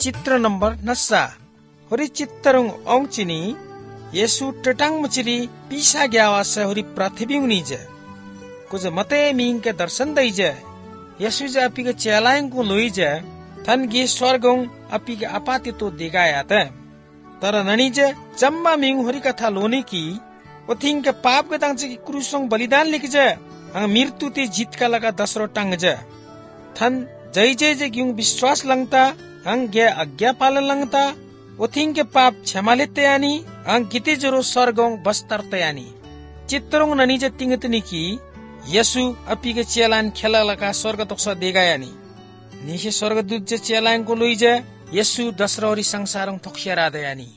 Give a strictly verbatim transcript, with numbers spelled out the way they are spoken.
चित्र नंबर नस्सा होरी चित्रंग औंचिनी येसु टटांग मचिरी पीसा गया से होरी पृथ्वी उनीजे कुछ मते मींग के दर्शन दईजे येसु जे अपी के चेलाएं को लोईजे थन गे स्वर्गों अपी के अपाति तो दिगाया थे तर ननीजे जम्मा मींग होरी कथा लोने की उथिंग के पाप के तंग की क्रूसों बलिदान लिख जे अंग मृत्यु ते जीत का लगा दसरो टंग जे थन जय जय जे क्यों विश्वास लंगता अंग गे आज्ञा पालन लंगता उथिंग के पाप क्षमा लेते यानी अंग किते जरो स्वर्गों बस्तरते यानी चित्रों ननीजे तिंगतनी की यसु अपी के चेलान खेला लगा स्वर्ग तोक्सा देगा यानी निशे स्वर्गदूत जे चेलान को लोई जे यसु दसरोरी संसारों तोक्सिया राधे यानी